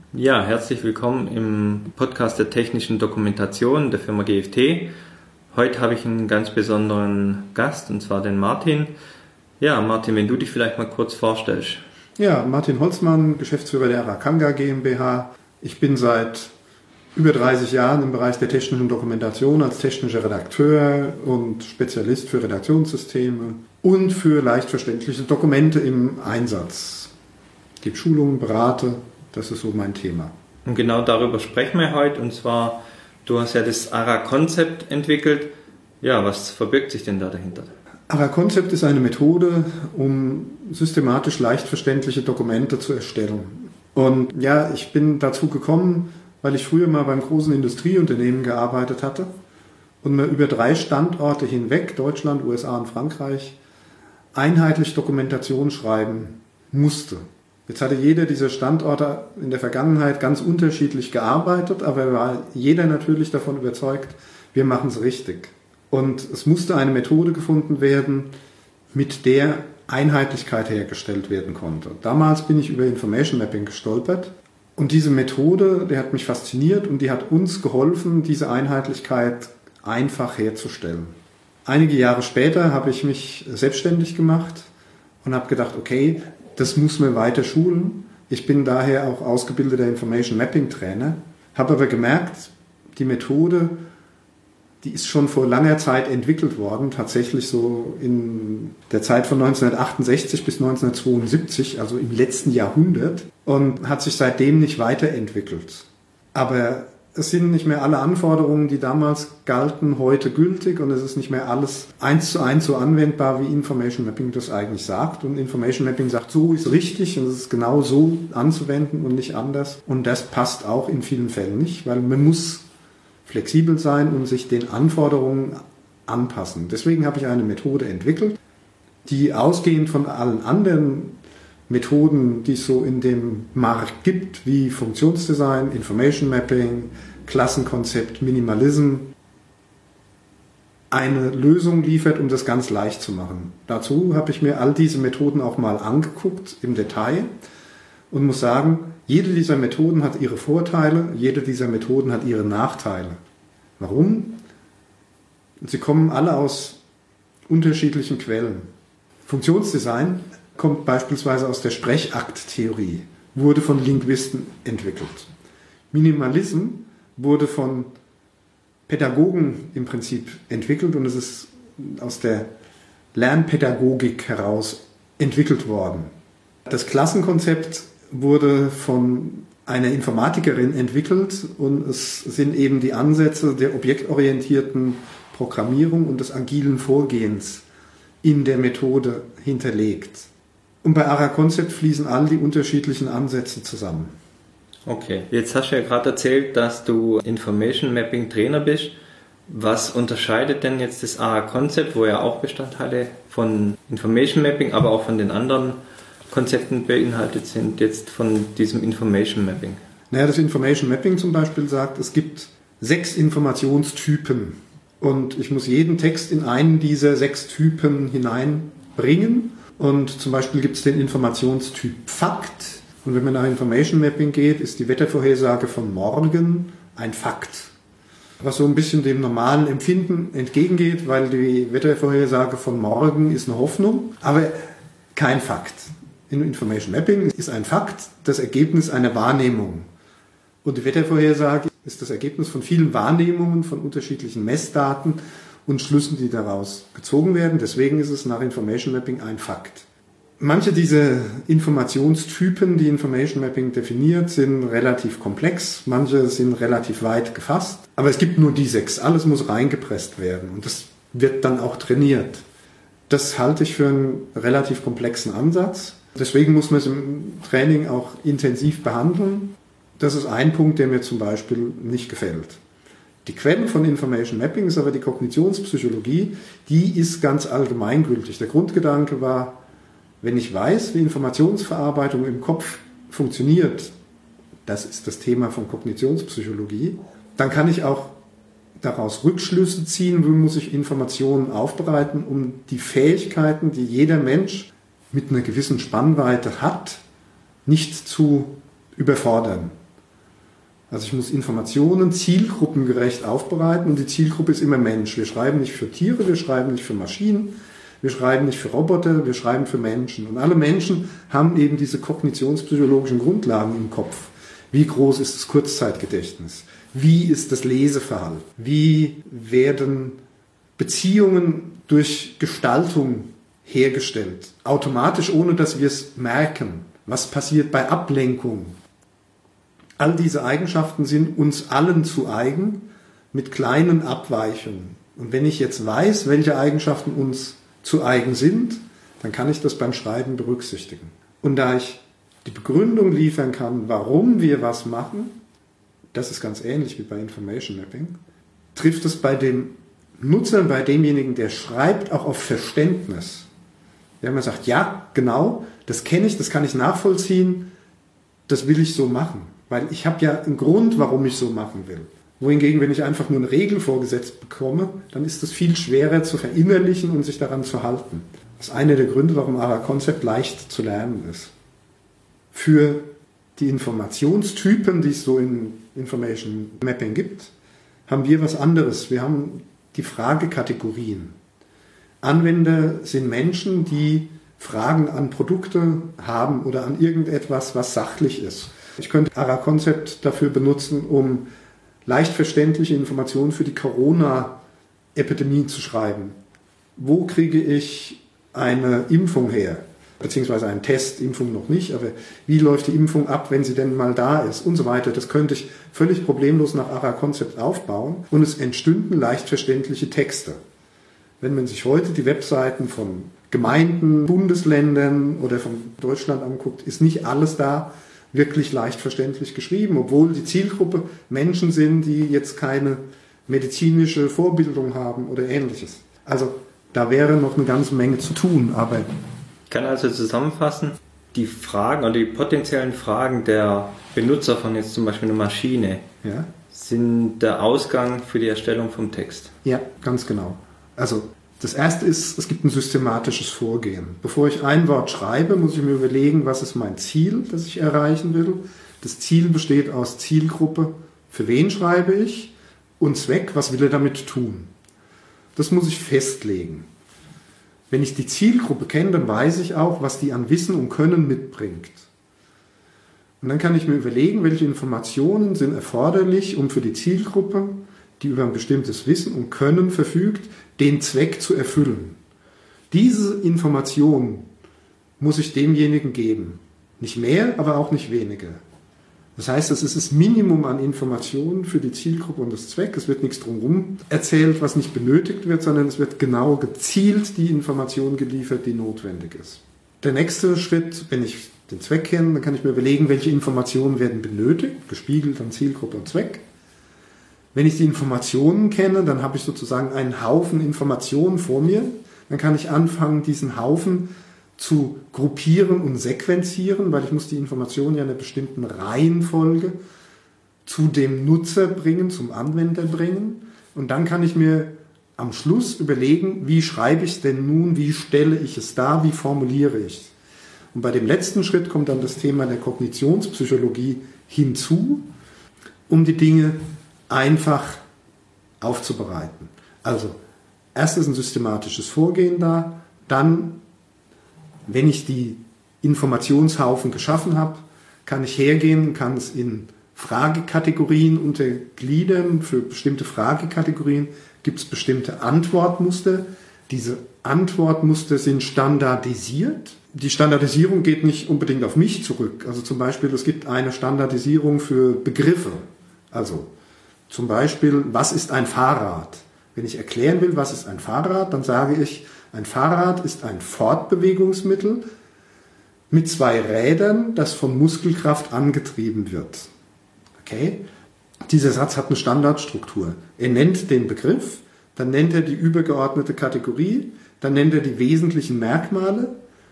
Ja, herzlich willkommen im Podcast der technischen Dokumentation der Firma GFT. Heute habe ich einen ganz besonderen Gast, und zwar den Martin. Ja, Martin, wenn du dich vielleicht mal kurz vorstellst. Ja, Martin Holzmann, Geschäftsführer der Arakanga GmbH. Ich bin seit über 30 Jahren im Bereich der technischen Dokumentation als technischer Redakteur und Spezialist für Redaktionssysteme und für leicht verständliche Dokumente im Einsatz. Ich gebe Schulungen, berate. Das ist so mein Thema. Und genau darüber sprechen wir heute. Und zwar, du hast ja das ARA-Konzept entwickelt. Ja, was verbirgt sich denn da dahinter? ARA-Konzept ist eine Methode, um systematisch leicht verständliche Dokumente zu erstellen. Und ja, ich bin dazu gekommen, weil ich früher mal beim großen Industrieunternehmen gearbeitet hatte und mir über 3 Standorte hinweg, Deutschland, USA und Frankreich, einheitlich Dokumentation schreiben musste. Jetzt hatte jeder dieser Standorte in der Vergangenheit ganz unterschiedlich gearbeitet, aber war jeder natürlich davon überzeugt, wir machen es richtig. Und es musste eine Methode gefunden werden, mit der Einheitlichkeit hergestellt werden konnte. Damals bin ich über Information Mapping gestolpert und diese Methode, die hat mich fasziniert und die hat uns geholfen, diese Einheitlichkeit einfach herzustellen. Einige Jahre später habe ich mich selbstständig gemacht und habe gedacht, okay, das muss man weiter schulen. Ich bin daher auch ausgebildeter Information Mapping Trainer, habe aber gemerkt, die Methode, die ist schon vor langer Zeit entwickelt worden, tatsächlich so in der Zeit von 1968 bis 1972, also im letzten Jahrhundert, und hat sich seitdem nicht weiterentwickelt. Aber es sind nicht mehr alle Anforderungen, die damals galten, heute gültig, und es ist nicht mehr alles 1:1 so anwendbar, wie Information Mapping das eigentlich sagt. Und Information Mapping sagt, so ist richtig und es ist genau so anzuwenden und nicht anders. Und das passt auch in vielen Fällen nicht, weil man muss flexibel sein und sich den Anforderungen anpassen. Deswegen habe ich eine Methode entwickelt, die ausgehend von allen anderen Methoden, die es so in dem Markt gibt, wie Funktionsdesign, Information Mapping, Klassenkonzept, Minimalism, eine Lösung liefert, um das ganz leicht zu machen. Dazu habe ich mir all diese Methoden auch mal angeguckt im Detail und muss sagen, jede dieser Methoden hat ihre Vorteile, jede dieser Methoden hat ihre Nachteile. Warum? Sie kommen alle aus unterschiedlichen Quellen. Funktionsdesign kommt beispielsweise aus der Sprechakttheorie, wurde von Linguisten entwickelt. Minimalism wurde von Pädagogen im Prinzip entwickelt und es ist aus der Lernpädagogik heraus entwickelt worden. Das Klassenkonzept wurde von einer Informatikerin entwickelt und es sind eben die Ansätze der objektorientierten Programmierung und des agilen Vorgehens in der Methode hinterlegt. Und bei ARA-Konzept fließen all die unterschiedlichen Ansätze zusammen. Okay, jetzt hast du ja gerade erzählt, dass du Information Mapping Trainer bist. Was unterscheidet denn jetzt das ARA-Konzept, wo ja auch Bestandteile von Information Mapping, aber auch von den anderen Konzepten beinhaltet sind, jetzt von diesem Information Mapping? Naja, das Information Mapping zum Beispiel sagt, es gibt 6 Informationstypen und ich muss jeden Text in einen dieser 6 Typen hineinbringen. Und zum Beispiel gibt es den Informationstyp Fakt. Und wenn man nach Information Mapping geht, ist die Wettervorhersage von morgen ein Fakt. Was so ein bisschen dem normalen Empfinden entgegengeht, weil die Wettervorhersage von morgen ist eine Hoffnung, aber kein Fakt. In Information Mapping ist ein Fakt das Ergebnis einer Wahrnehmung. Und die Wettervorhersage ist das Ergebnis von vielen Wahrnehmungen, von unterschiedlichen Messdaten und Schlüssen, die daraus gezogen werden. Deswegen ist es nach Information Mapping ein Fakt. Manche dieser Informationstypen, die Information Mapping definiert, sind relativ komplex, manche sind relativ weit gefasst. Aber es gibt nur die 6. Alles muss reingepresst werden und das wird dann auch trainiert. Das halte ich für einen relativ komplexen Ansatz. Deswegen muss man es im Training auch intensiv behandeln. Das ist ein Punkt, der mir zum Beispiel nicht gefällt. Die Quelle von Information Mapping ist aber die Kognitionspsychologie, die ist ganz allgemeingültig. Der Grundgedanke war, wenn ich weiß, wie Informationsverarbeitung im Kopf funktioniert, das ist das Thema von Kognitionspsychologie, dann kann ich auch daraus Rückschlüsse ziehen, wie muss ich Informationen aufbereiten, um die Fähigkeiten, die jeder Mensch mit einer gewissen Spannweite hat, nicht zu überfordern. Also ich muss Informationen zielgruppengerecht aufbereiten und die Zielgruppe ist immer Mensch. Wir schreiben nicht für Tiere, wir schreiben nicht für Maschinen, wir schreiben nicht für Roboter, wir schreiben für Menschen. Und alle Menschen haben eben diese kognitionspsychologischen Grundlagen im Kopf. Wie groß ist das Kurzzeitgedächtnis? Wie ist das Leseverhalten? Wie werden Beziehungen durch Gestaltung hergestellt? Automatisch, ohne dass wir es merken. Was passiert bei Ablenkung? All diese Eigenschaften sind uns allen zu eigen, mit kleinen Abweichungen. Und wenn ich jetzt weiß, welche Eigenschaften uns zu eigen sind, dann kann ich das beim Schreiben berücksichtigen. Und da ich die Begründung liefern kann, warum wir was machen, das ist ganz ähnlich wie bei Information Mapping, trifft es bei dem Nutzer, bei demjenigen, der schreibt, auch auf Verständnis. Wenn man sagt, ja, genau, das kenne ich, das kann ich nachvollziehen, das will ich so machen. Weil ich habe ja einen Grund, warum ich so machen will. Wohingegen, wenn ich einfach nur eine Regel vorgesetzt bekomme, dann ist es viel schwerer zu verinnerlichen und sich daran zu halten. Das ist einer der Gründe, warum ARA-Concept leicht zu lernen ist. Für die Informationstypen, die es so in Information Mapping gibt, haben wir was anderes. Wir haben die Fragekategorien. Anwender sind Menschen, die Fragen an Produkte haben oder an irgendetwas, was sachlich ist. Ich könnte ARA-Concept dafür benutzen, um leicht verständliche Informationen für die Corona-Epidemie zu schreiben. Wo kriege ich eine Impfung her? Beziehungsweise einen Test, Impfung noch nicht, aber wie läuft die Impfung ab, wenn sie denn mal da ist und so weiter. Das könnte ich völlig problemlos nach ARA-Concept aufbauen und es entstünden leicht verständliche Texte. Wenn man sich heute die Webseiten von Gemeinden, Bundesländern oder von Deutschland anguckt, ist nicht alles da wirklich leicht verständlich geschrieben, obwohl die Zielgruppe Menschen sind, die jetzt keine medizinische Vorbildung haben oder Ähnliches. Also da wäre noch eine ganze Menge zu tun, aber... Ich kann also zusammenfassen, die Fragen oder die potenziellen Fragen der Benutzer von jetzt zum Beispiel einer Maschine sind der Ausgang für die Erstellung vom Text. Ja, ganz genau. Also das erste ist, es gibt ein systematisches Vorgehen. Bevor ich ein Wort schreibe, muss ich mir überlegen, was ist mein Ziel, das ich erreichen will. Das Ziel besteht aus Zielgruppe, für wen schreibe ich, und Zweck, was will er damit tun. Das muss ich festlegen. Wenn ich die Zielgruppe kenne, dann weiß ich auch, was die an Wissen und Können mitbringt. Und dann kann ich mir überlegen, welche Informationen sind erforderlich, um für die Zielgruppe, die über ein bestimmtes Wissen und Können verfügt, den Zweck zu erfüllen. Diese Information muss ich demjenigen geben. Nicht mehr, aber auch nicht weniger. Das heißt, es ist das Minimum an Informationen für die Zielgruppe und das Zweck. Es wird nichts drumherum erzählt, was nicht benötigt wird, sondern es wird genau gezielt die Information geliefert, die notwendig ist. Der nächste Schritt, wenn ich den Zweck kenne, dann kann ich mir überlegen, welche Informationen werden benötigt, gespiegelt an Zielgruppe und Zweck. Wenn ich die Informationen kenne, dann habe ich sozusagen einen Haufen Informationen vor mir. Dann kann ich anfangen, diesen Haufen zu gruppieren und sequenzieren, weil ich muss die Informationen ja in einer bestimmten Reihenfolge zu dem Nutzer bringen, zum Anwender bringen. Und dann kann ich mir am Schluss überlegen, wie schreibe ich es denn nun, wie stelle ich es dar, wie formuliere ich es. Und bei dem letzten Schritt kommt dann das Thema der Kognitionspsychologie hinzu, um die Dinge einfach aufzubereiten. Also, erst ist ein systematisches Vorgehen da, dann, wenn ich die Informationshaufen geschaffen habe, kann ich hergehen, kann es in Fragekategorien untergliedern. Für bestimmte Fragekategorien gibt es bestimmte Antwortmuster. Diese Antwortmuster sind standardisiert. Die Standardisierung geht nicht unbedingt auf mich zurück. Also zum Beispiel, es gibt eine Standardisierung für Begriffe. Also zum Beispiel, was ist ein Fahrrad? Wenn ich erklären will, was ist ein Fahrrad, dann sage ich, ein Fahrrad ist ein Fortbewegungsmittel mit 2 Rädern, das von Muskelkraft angetrieben wird. Okay? Dieser Satz hat eine Standardstruktur. Er nennt den Begriff, dann nennt er die übergeordnete Kategorie, dann nennt er die wesentlichen Merkmale,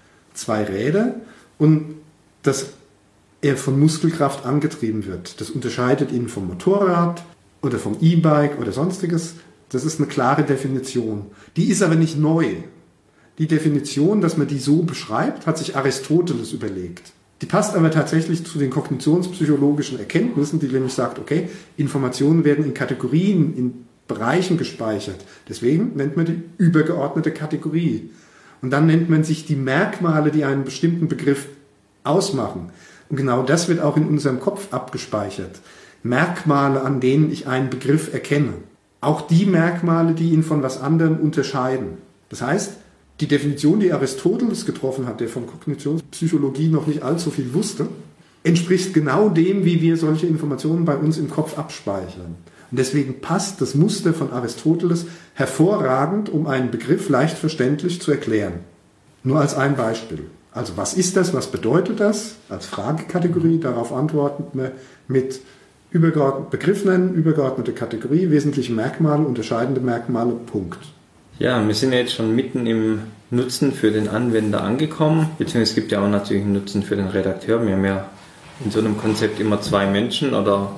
2 Räder und dass er von Muskelkraft angetrieben wird. Das unterscheidet ihn vom Motorrad oder vom E-Bike oder sonstiges. Das ist eine klare Definition. Die ist aber nicht neu. Die Definition, dass man die so beschreibt, hat sich Aristoteles überlegt. Die passt aber tatsächlich zu den kognitionspsychologischen Erkenntnissen, die nämlich sagt, okay, Informationen werden in Kategorien, in Bereichen gespeichert. Deswegen nennt man die übergeordnete Kategorie. Und dann nennt man sich die Merkmale, die einen bestimmten Begriff ausmachen. Und genau das wird auch in unserem Kopf abgespeichert. Merkmale, an denen ich einen Begriff erkenne. Auch die Merkmale, die ihn von was anderem unterscheiden. Das heißt, die Definition, die Aristoteles getroffen hat, der von Kognitionspsychologie noch nicht allzu viel wusste, entspricht genau dem, wie wir solche Informationen bei uns im Kopf abspeichern. Und deswegen passt das Muster von Aristoteles hervorragend, um einen Begriff leicht verständlich zu erklären. Nur als ein Beispiel. Also was ist das, was bedeutet das? Als Fragekategorie, darauf antworten wir mit übergeordneten Begriff nennen, übergeordnete Kategorie, wesentliche Merkmale, unterscheidende Merkmale, Punkt. Ja, wir sind ja jetzt schon mitten im Nutzen für den Anwender angekommen, beziehungsweise es gibt ja auch natürlich einen Nutzen für den Redakteur. Wir haben ja in so einem Konzept immer zwei Menschen oder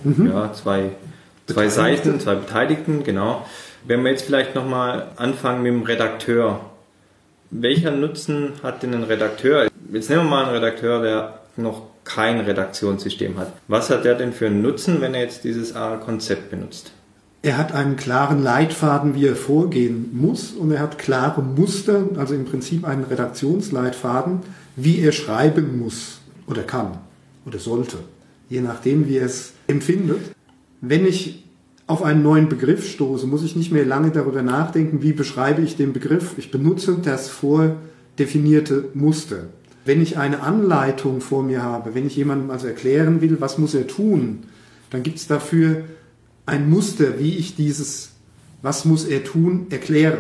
zwei Seiten, zwei Beteiligten, genau. Wenn wir jetzt vielleicht nochmal anfangen mit dem Redakteur. Welcher Nutzen hat denn ein Redakteur? Jetzt nehmen wir mal einen Redakteur, der noch kein Redaktionssystem hat. Was hat der denn für einen Nutzen, wenn er jetzt dieses Konzept benutzt? Er hat einen klaren Leitfaden, wie er vorgehen muss, und er hat klare Muster, also im Prinzip einen Redaktionsleitfaden, wie er schreiben muss oder kann oder sollte, je nachdem, wie er es empfindet. Wenn ich auf einen neuen Begriff stoße, muss ich nicht mehr lange darüber nachdenken, wie beschreibe ich den Begriff. Ich benutze das vordefinierte Muster. Wenn ich eine Anleitung vor mir habe, wenn ich jemandem also erklären will, was muss er tun, dann gibt es dafür ein Muster, wie ich dieses was muss er tun, erkläre.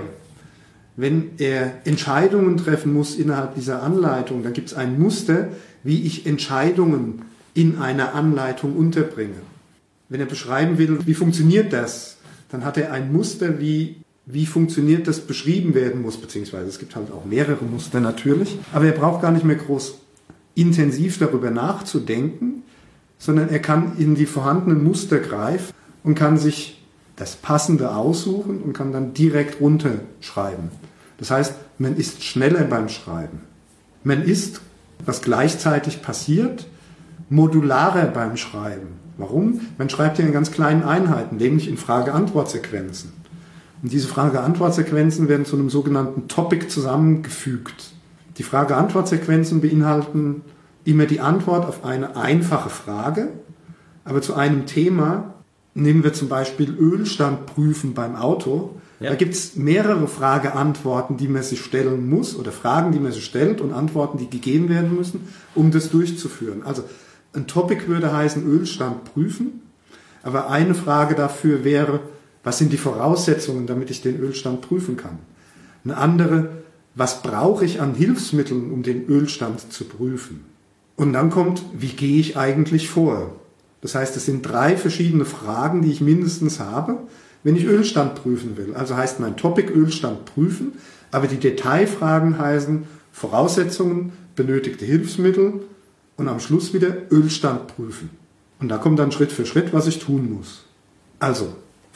Wenn er Entscheidungen treffen muss innerhalb dieser Anleitung, dann gibt es ein Muster, wie ich Entscheidungen in einer Anleitung unterbringe. Wenn er beschreiben will, wie funktioniert das, dann hat er ein Muster, wie funktioniert das beschrieben werden muss, beziehungsweise es gibt halt auch mehrere Muster natürlich, aber er braucht gar nicht mehr groß intensiv darüber nachzudenken, sondern er kann in die vorhandenen Muster greifen und kann sich das Passende aussuchen und kann dann direkt runterschreiben. Das heißt, man ist schneller beim Schreiben. Man ist, was gleichzeitig passiert, modularer beim Schreiben. Warum? Man schreibt ja in ganz kleinen Einheiten, nämlich in Frage-Antwort-Sequenzen. Und diese Frage-Antwort-Sequenzen werden zu einem sogenannten Topic zusammengefügt. Die Frage-Antwort-Sequenzen beinhalten immer die Antwort auf eine einfache Frage, aber zu einem Thema. Nehmen wir zum Beispiel Ölstand prüfen beim Auto. Ja. Da gibt es mehrere Frage-Antworten, die man sich stellen muss, oder Fragen, die man sich stellt und Antworten, die gegeben werden müssen, um das durchzuführen. Also ein Topic würde heißen Ölstand prüfen, aber eine Frage dafür wäre, was sind die Voraussetzungen, damit ich den Ölstand prüfen kann? Eine andere, was brauche ich an Hilfsmitteln, um den Ölstand zu prüfen? Und dann kommt, wie gehe ich eigentlich vor? Das heißt, es sind 3 verschiedene Fragen, die ich mindestens habe, wenn ich Ölstand prüfen will. Also heißt mein Topic Ölstand prüfen, aber die Detailfragen heißen Voraussetzungen, benötigte Hilfsmittel und am Schluss wieder Ölstand prüfen. Und da kommt dann Schritt für Schritt, was ich tun muss. Also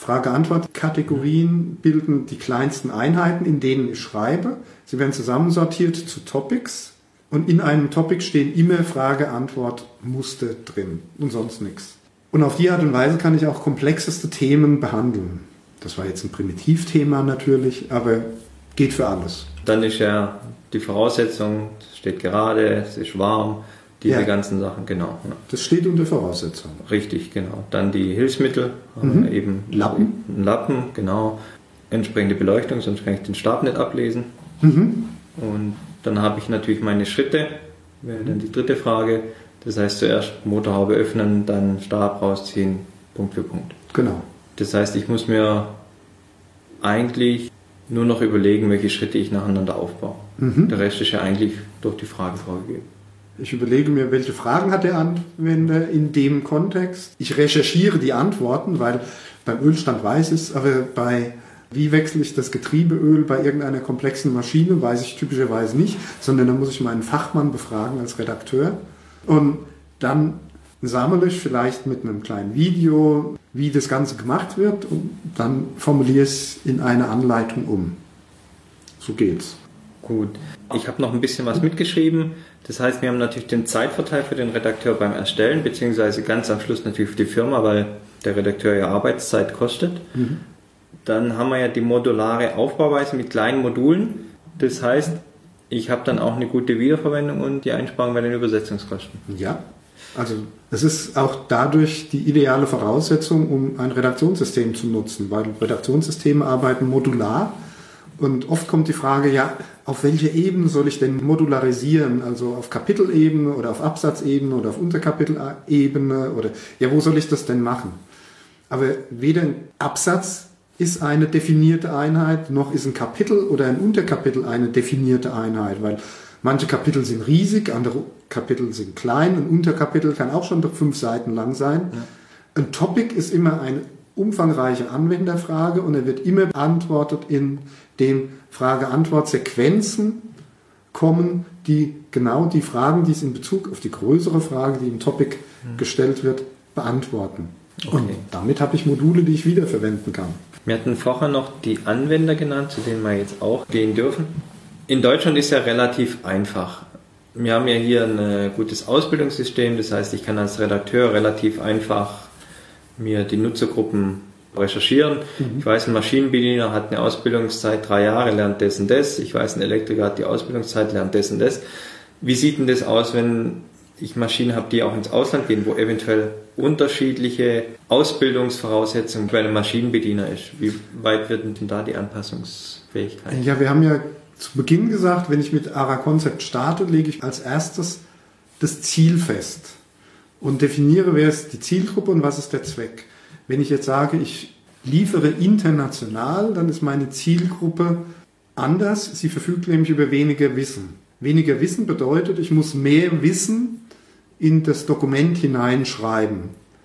Frage-Antwort-Kategorien bilden die kleinsten Einheiten, in denen ich schreibe. Sie werden zusammensortiert zu Topics. Und in einem Topic stehen immer Frage-Antwort-Muster drin und sonst nichts. Und auf die Art und Weise kann ich auch komplexeste Themen behandeln. Das war jetzt ein Primitivthema natürlich, aber geht für alles. Dann ist ja die Voraussetzung, es steht gerade, es ist warm, diese ganzen Sachen, genau. Ja. Das steht unter Voraussetzung. Richtig, genau. Dann die Hilfsmittel, eben Lappen. Ein Lappen, genau. Entsprechende Beleuchtung, sonst kann ich den Stab nicht ablesen. Und dann habe ich natürlich meine Schritte, wäre dann die dritte Frage. Das heißt zuerst Motorhaube öffnen, dann Stab rausziehen, Punkt für Punkt. Genau. Das heißt, ich muss mir eigentlich nur noch überlegen, welche Schritte ich nacheinander aufbaue. Der Rest ist ja eigentlich durch die Frage vorgegeben. Ich überlege mir, welche Fragen hat der Anwender in dem Kontext. Ich recherchiere die Antworten, weil beim Ölstand weiß ich es, aber bei wie wechsle ich das Getriebeöl bei irgendeiner komplexen Maschine, weiß ich typischerweise nicht, sondern da muss ich meinen Fachmann befragen als Redakteur. Und dann sammle ich vielleicht mit einem kleinen Video, wie das Ganze gemacht wird, und dann formuliere ich es in eine Anleitung um. So geht's. Gut. Ich habe noch ein bisschen was mitgeschrieben. Das heißt, wir haben natürlich den Zeitvorteil für den Redakteur beim Erstellen, beziehungsweise ganz am Schluss natürlich für die Firma, weil der Redakteur ja Arbeitszeit kostet. Mhm. Dann haben wir ja die modulare Aufbauweise mit kleinen Modulen. Das heißt, ich habe dann auch eine gute Wiederverwendung und die Einsparung bei den Übersetzungskosten. Ja, also es ist auch dadurch die ideale Voraussetzung, um ein Redaktionssystem zu nutzen, weil Redaktionssysteme arbeiten modular. Und oft kommt die Frage, ja, auf welche Ebene soll ich denn modularisieren? Also auf Kapitelebene oder auf Absatzebene oder auf Unterkapitelebene oder ja, wo soll ich das denn machen? Aber weder ein Absatz ist eine definierte Einheit, noch ist ein Kapitel oder ein Unterkapitel eine definierte Einheit, weil manche Kapitel sind riesig, andere Kapitel sind klein, ein Unterkapitel kann auch schon 5 Seiten lang sein. Ja. Ein Topic ist immer eine umfangreiche Anwenderfrage und er wird immer beantwortet, indem Frage-Antwort-Sequenzen kommen, die genau die Fragen, die es in Bezug auf die größere Frage, die im Topic gestellt wird, beantworten. Okay. Und damit habe ich Module, die ich wiederverwenden kann. Wir hatten vorher noch die Anwender genannt, zu denen wir jetzt auch gehen dürfen. In Deutschland ist ja relativ einfach. Wir haben ja hier ein gutes Ausbildungssystem, das heißt, ich kann als Redakteur relativ einfach mir die Nutzergruppen recherchieren. Ich weiß, ein Maschinenbediener hat eine Ausbildungszeit 3 Jahre, lernt das und das. Ich weiß, ein Elektriker hat die Ausbildungszeit, lernt das und das. Wie sieht denn das aus, wenn ich Maschinen habe, die auch ins Ausland gehen, wo eventuell unterschiedliche Ausbildungsvoraussetzungen bei einem Maschinenbediener ist? Wie weit wird denn da die Anpassungsfähigkeit? Ja, wir haben ja zu Beginn gesagt, wenn ich mit ARA-Concept starte, lege ich als erstes das Ziel fest und definiere, wer ist die Zielgruppe und was ist der Zweck. Wenn ich jetzt sage, ich liefere international, dann ist meine Zielgruppe anders. Sie verfügt nämlich über weniger Wissen. Weniger Wissen bedeutet, ich muss mehr Wissen in das Dokument hineinschreiben.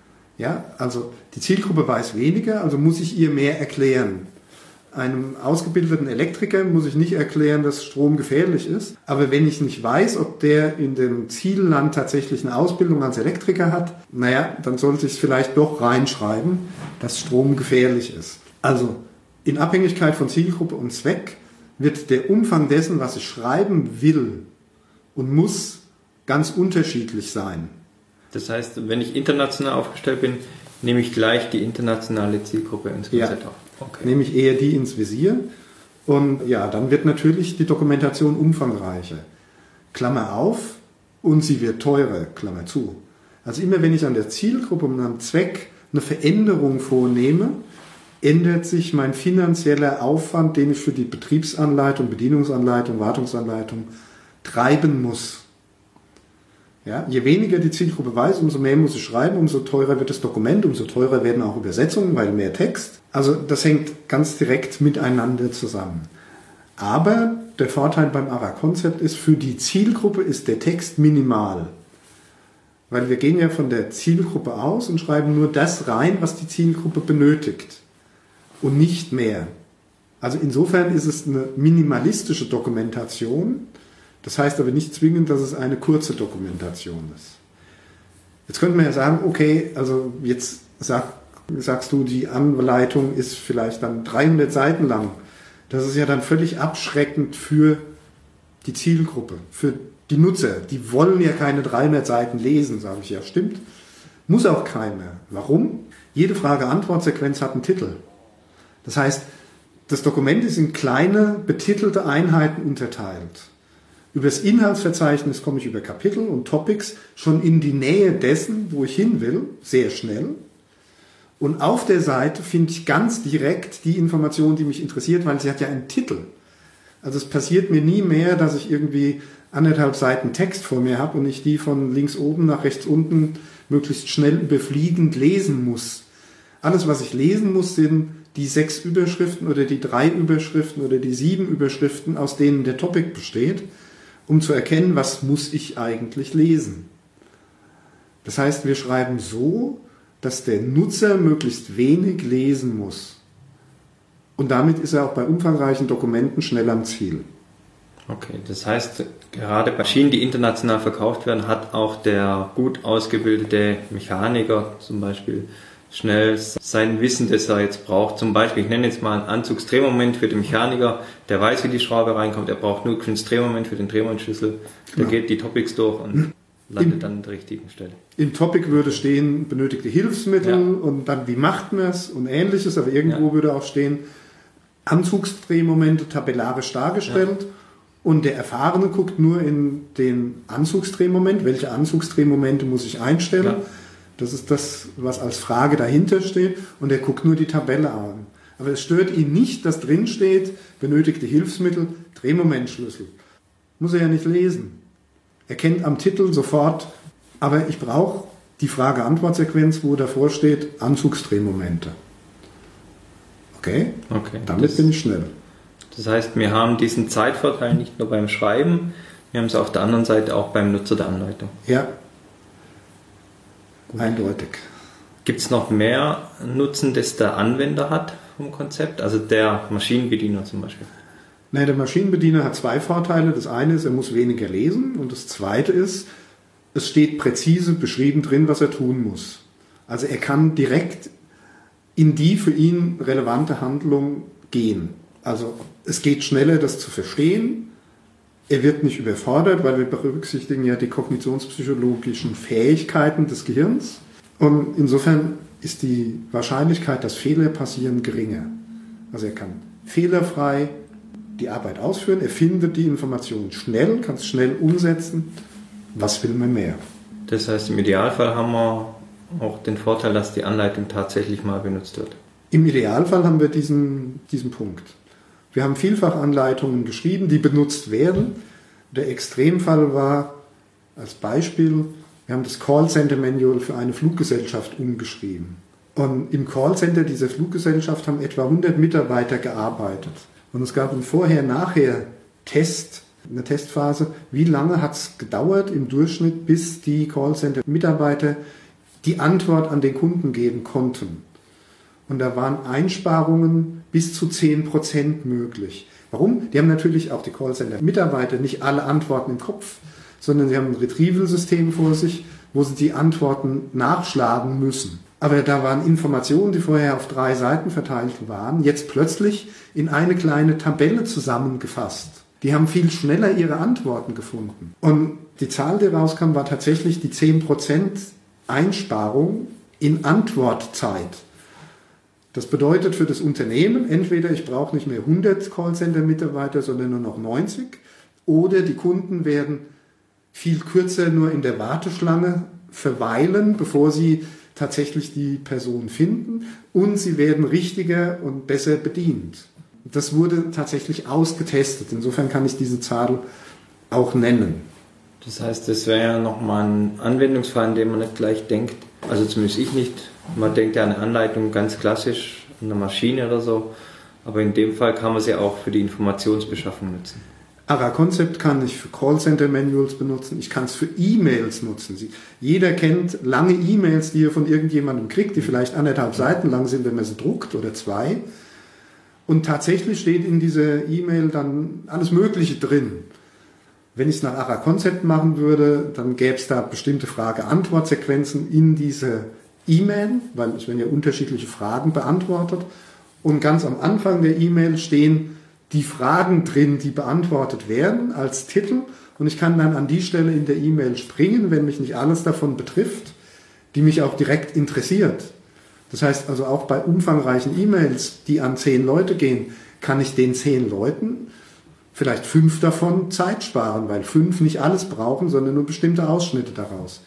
Ja, also die Zielgruppe weiß weniger, also muss ich ihr mehr erklären. Einem ausgebildeten Elektriker muss ich nicht erklären, dass Strom gefährlich ist. Aber wenn ich nicht weiß, ob der in dem Zielland tatsächlich eine Ausbildung als Elektriker hat, naja, dann sollte ich es vielleicht doch reinschreiben, dass Strom gefährlich ist. Also in Abhängigkeit von Zielgruppe und Zweck wird der Umfang dessen, was ich schreiben will und muss, ganz unterschiedlich sein. Das heißt, wenn ich international aufgestellt bin, nehme ich gleich die internationale Zielgruppe ins Konzept auf. Okay. Nehme ich eher die ins Visier und ja, dann wird natürlich die Dokumentation umfangreicher. Klammer auf, und sie wird teurer, Klammer zu. Also immer wenn ich an der Zielgruppe und am Zweck eine Veränderung vornehme, ändert sich mein finanzieller Aufwand, den ich für die Betriebsanleitung, Bedienungsanleitung, Wartungsanleitung treiben muss. Ja, je weniger die Zielgruppe weiß, umso mehr muss ich schreiben, umso teurer wird das Dokument, umso teurer werden auch Übersetzungen, weil mehr Text. Also das hängt ganz direkt miteinander zusammen. Aber der Vorteil beim ARA-Concept ist, für die Zielgruppe ist der Text minimal. Weil wir gehen ja von der Zielgruppe aus und schreiben nur das rein, was die Zielgruppe benötigt. Und nicht mehr. Also insofern ist es eine minimalistische Dokumentation. Das heißt aber nicht zwingend, dass es eine kurze Dokumentation ist. Jetzt könnte man ja sagen, okay, also jetzt sagst du, die Anleitung ist vielleicht dann 300 Seiten lang. Das ist ja dann völlig abschreckend für die Zielgruppe, für die Nutzer. Die wollen ja keine 300 Seiten lesen, sage ich ja, stimmt. Muss auch keiner. Warum? Jede Frage-Antwort-Sequenz hat einen Titel. Das heißt, das Dokument ist in kleine, betitelte Einheiten unterteilt. Über das Inhaltsverzeichnis komme ich über Kapitel und Topics schon in die Nähe dessen, wo ich hin will, sehr schnell. Und auf der Seite finde ich ganz direkt die Information, die mich interessiert, weil sie hat ja einen Titel. Also es passiert mir nie mehr, dass ich irgendwie 1,5 Seiten Text vor mir habe und ich die von links oben nach rechts unten möglichst schnell überfliegend lesen muss. Alles, was ich lesen muss, sind die 6 Überschriften oder die 3 Überschriften oder die 7 Überschriften, aus denen der Topic besteht, um zu erkennen, was muss ich eigentlich lesen. Das heißt, wir schreiben so, dass der Nutzer möglichst wenig lesen muss. Und damit ist er auch bei umfangreichen Dokumenten schnell am Ziel. Okay, das heißt, gerade bei Maschinen, die international verkauft werden, hat auch der gut ausgebildete Mechaniker zum Beispiel schnell sein Wissen, das er jetzt braucht. Zum Beispiel, ich nenne jetzt mal einen Anzugsdrehmoment für den Mechaniker, der weiß, wie die Schraube reinkommt, er braucht nur einen Drehmoment für den Drehmomentschlüssel, der geht die Topics durch und landet dann an der richtigen Stelle. Im Topic würde stehen, benötigte Hilfsmittel und dann, wie macht man es und ähnliches, aber irgendwo würde auch stehen, Anzugsdrehmomente tabellarisch dargestellt und der Erfahrene guckt nur in den Anzugsdrehmoment, welche Anzugsdrehmomente muss ich einstellen. Ja. Das ist das, was als Frage dahinter steht und er guckt nur die Tabelle an. Aber es stört ihn nicht, dass drin steht, benötigte Hilfsmittel, Drehmomentschlüssel. Muss er ja nicht lesen. Er kennt am Titel sofort, aber ich brauche die Frage-Antwort-Sequenz, wo davor steht, Anzugsdrehmomente. Okay, damit bin ich schnell. Das heißt, wir haben diesen Zeitvorteil nicht nur beim Schreiben, wir haben es auf der anderen Seite auch beim Nutzer der Anleitung. Ja, eindeutig. Gibt es noch mehr Nutzen, das der Anwender hat vom Konzept? Also der Maschinenbediener zum Beispiel? Nein, der Maschinenbediener hat zwei Vorteile. Das eine ist, er muss weniger lesen und das zweite ist, es steht präzise beschrieben drin, was er tun muss. Also er kann direkt in die für ihn relevante Handlung gehen. Also es geht schneller, das zu verstehen. Er wird nicht überfordert, weil wir berücksichtigen ja die kognitionspsychologischen Fähigkeiten des Gehirns. Und insofern ist die Wahrscheinlichkeit, dass Fehler passieren, geringer. Also er kann fehlerfrei die Arbeit ausführen, er findet die Informationen schnell, kann es schnell umsetzen. Was will man mehr? Das heißt, im Idealfall haben wir auch den Vorteil, dass die Anleitung tatsächlich mal benutzt wird. Im Idealfall haben wir diesen Punkt. Wir haben vielfach Anleitungen geschrieben, die benutzt werden. Der Extremfall war, als Beispiel, wir haben das Callcenter Manual für eine Fluggesellschaft umgeschrieben. Und im Callcenter dieser Fluggesellschaft haben etwa 100 Mitarbeiter gearbeitet. Und es gab einen Vorher-Nachher-Test, eine Testphase. Wie lange hat es gedauert im Durchschnitt, bis die Callcenter-Mitarbeiter die Antwort an den Kunden geben konnten? Und da waren Einsparungen bis zu 10% möglich. Warum? Die haben natürlich auch die Callcenter-Mitarbeiter nicht alle Antworten im Kopf, sondern sie haben ein Retrieval-System vor sich, wo sie die Antworten nachschlagen müssen. Aber da waren Informationen, die vorher auf 3 Seiten verteilt waren, jetzt plötzlich in eine kleine Tabelle zusammengefasst. Die haben viel schneller ihre Antworten gefunden. Und die Zahl, die rauskam, war tatsächlich die 10% Einsparung in Antwortzeit. Das bedeutet für das Unternehmen, entweder ich brauche nicht mehr 100 Callcenter-Mitarbeiter, sondern nur noch 90, oder die Kunden werden viel kürzer nur in der Warteschlange verweilen, bevor sie tatsächlich die Person finden, und sie werden richtiger und besser bedient. Das wurde tatsächlich ausgetestet. Insofern kann ich diese Zahl auch nennen. Das heißt, das wäre ja nochmal ein Anwendungsfall, an dem man nicht gleich denkt, also zumindest ich nicht, man denkt ja an eine Anleitung ganz klassisch, an eine Maschine oder so, aber in dem Fall kann man sie auch für die Informationsbeschaffung nutzen. ARA-Concept kann ich für Callcenter-Manuals benutzen, ich kann es für E-Mails nutzen. Jeder kennt lange E-Mails, die er von irgendjemandem kriegt, die vielleicht 1,5 Seiten lang sind, wenn man sie druckt, oder 2. Und tatsächlich steht in dieser E-Mail dann alles Mögliche drin. Wenn ich es nach ARA-Concept machen würde, dann gäbe es da bestimmte Frage-Antwort-Sequenzen in dieser E-Mail, weil es werden ja unterschiedliche Fragen beantwortet. Und ganz am Anfang der E-Mail stehen die Fragen drin, die beantwortet werden, als Titel. Und ich kann dann an die Stelle in der E-Mail springen, wenn mich nicht alles davon betrifft, die mich auch direkt interessiert. Das heißt also auch bei umfangreichen E-Mails, die an 10 Leute gehen, kann ich den 10 Leuten vielleicht 5 davon Zeit sparen, weil 5 nicht alles brauchen, sondern nur bestimmte Ausschnitte daraus.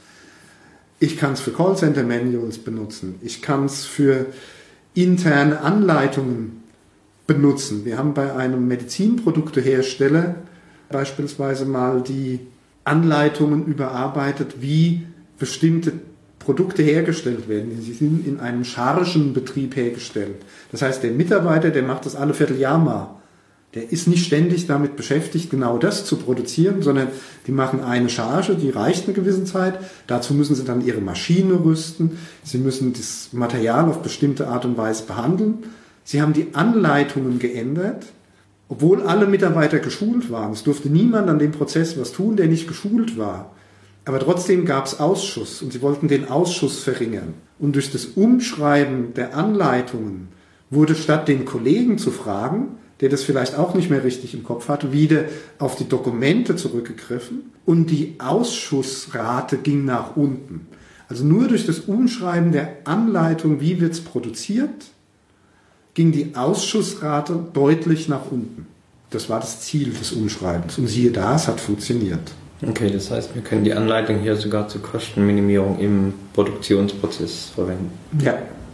Ich kann es für Callcenter-Manuals benutzen. Ich kann es für interne Anleitungen benutzen. Wir haben bei einem Medizinproduktehersteller beispielsweise mal die Anleitungen überarbeitet, wie bestimmte Produkte hergestellt werden. Sie sind in einem Chargenbetrieb hergestellt. Das heißt, der Mitarbeiter, der macht das alle Vierteljahr mal. Der ist nicht ständig damit beschäftigt, genau das zu produzieren, sondern die machen eine Charge, die reicht eine gewisse Zeit. Dazu müssen sie dann ihre Maschine rüsten. Sie müssen das Material auf bestimmte Art und Weise behandeln. Sie haben die Anleitungen geändert, obwohl alle Mitarbeiter geschult waren. Es durfte niemand an dem Prozess was tun, der nicht geschult war. Aber trotzdem gab es Ausschuss und sie wollten den Ausschuss verringern. Und durch das Umschreiben der Anleitungen wurde statt den Kollegen zu fragen, der das vielleicht auch nicht mehr richtig im Kopf hatte, wieder auf die Dokumente zurückgegriffen und die Ausschussrate ging nach unten. Also nur durch das Umschreiben der Anleitung, wie wird es produziert, ging die Ausschussrate deutlich nach unten. Das war das Ziel des Umschreibens. Und siehe da, es hat funktioniert. Okay, das heißt, wir können die Anleitung hier sogar zur Kostenminimierung im Produktionsprozess verwenden. Ja,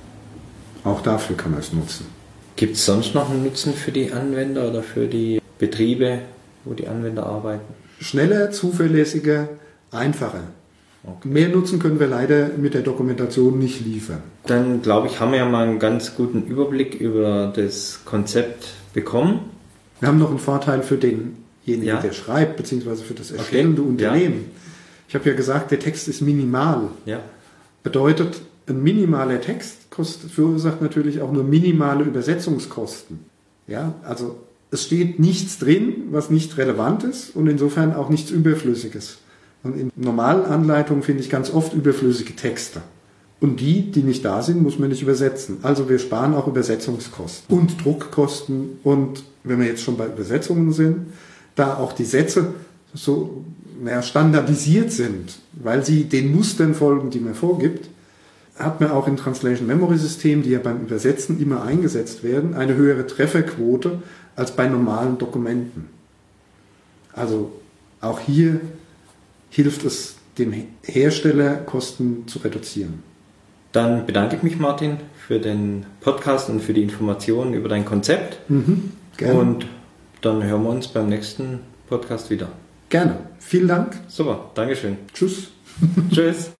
auch dafür kann man es nutzen. Gibt es sonst noch einen Nutzen für die Anwender oder für die Betriebe, wo die Anwender arbeiten? Schneller, zuverlässiger, einfacher. Okay. Mehr Nutzen können wir leider mit der Dokumentation nicht liefern. Dann glaube ich, haben wir ja mal einen ganz guten Überblick über das Konzept bekommen. Wir haben noch einen Vorteil für denjenigen, der schreibt, beziehungsweise für das erstellende Unternehmen. Ja. Ich habe ja gesagt, der Text ist minimal. Ja. Bedeutet, ein minimaler Text verursacht natürlich auch nur minimale Übersetzungskosten. Ja, also es steht nichts drin, was nicht relevant ist und insofern auch nichts Überflüssiges. Und in normalen Anleitungen finde ich ganz oft überflüssige Texte. Und die nicht da sind, muss man nicht übersetzen. Also wir sparen auch Übersetzungskosten und Druckkosten. Und wenn wir jetzt schon bei Übersetzungen sind, da auch die Sätze so standardisiert sind, weil sie den Mustern folgen, die man vorgibt, hat man auch im Translation Memory System, die ja beim Übersetzen immer eingesetzt werden, eine höhere Trefferquote als bei normalen Dokumenten. Also auch hier hilft es dem Hersteller, Kosten zu reduzieren. Dann bedanke ich mich, Martin, für den Podcast und für die Informationen über dein Konzept. Gerne. Und dann hören wir uns beim nächsten Podcast wieder. Gerne. Vielen Dank. Super, Dankeschön. Tschüss. Tschüss.